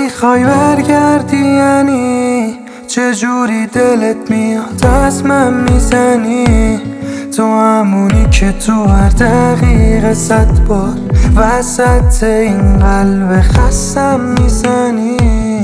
نمیخوای برگردی، یعنی چجوری دلت میاد از من میزنی؟ تو همونی که تو هر دقیقه 100 بار وسط این قلب خستم میزنی.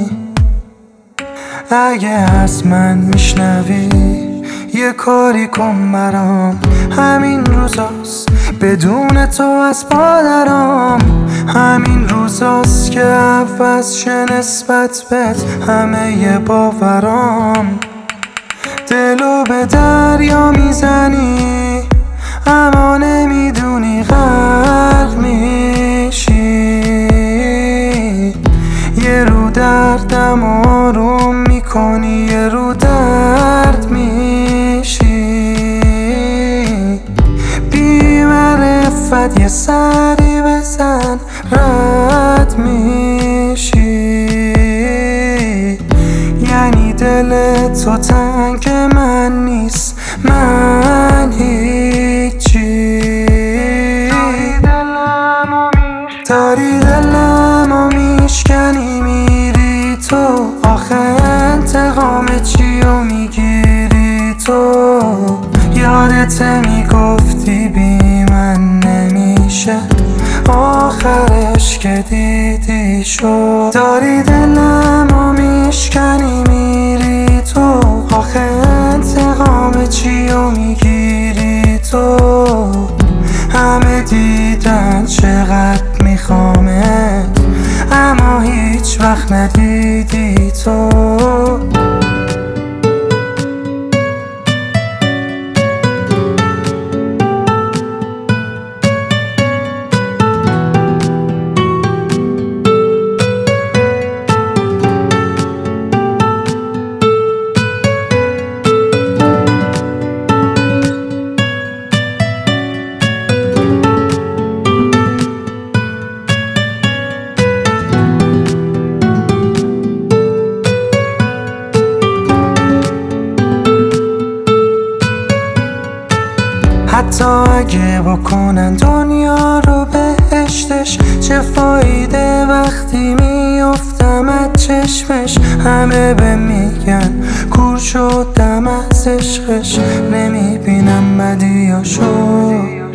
اگه از من میشنوی یه کاری کن برام، همین روزاست بدون تو از پادرام. همین روزاست که عوض شه نسبت بهت همه باورام. دلو به دریا میزنی اما نمیدونی غرق میشی. یه رو دردم آروم میکنی، یه رو درد میشی. بی معرفت یه سری بزن رد میشی. یعنی دل تو تنگ من نیست، من هیچی. داری دلمو میشکنی میری تو، آخه انتقام چیو میگیری تو؟ یادت میگفتی بی من نمیشه، آخرش که دیدی شد. داری دلمو میشکنی میری تو، آخه انتقام چیو میگیری تو؟ همه دیدن چقدر میخوامت اما هیچ وقت ندیدی تو. حتی اگه بکنن دنیا رو بهشتش، چه فایده وقتی میافتم از چشمش؟ همه به میگن کور شدم از عشقش، نمیبینم بدیاشو،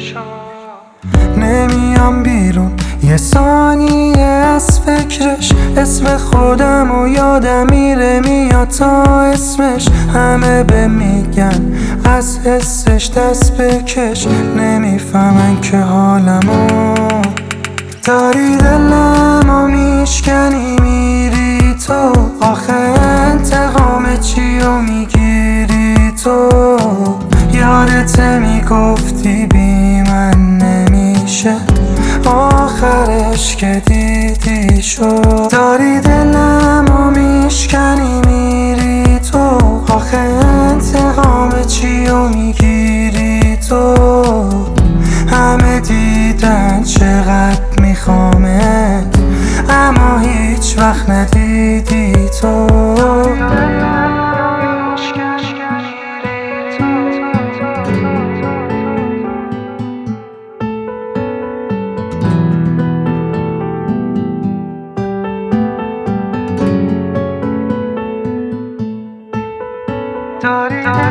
نمیام بیرون یه ثانیه از فکرش. اسم خودم و یادم میره میاد تا اسمش. همه به میگن از حسش دست بکش، نمیفهمن که حالمو. داری دلمو میشکنی میری تو، آخه انتقام چیو میگیری تو؟ یادت میگفتی بی من نمیشه، آخرش که دیدی شد. داری دلمو میشکنی میری تو، آخه انتقام چیو میگیری تو؟ همه دیدن چقدر میخوامت اما هیچ وقت ندیدی تو. داری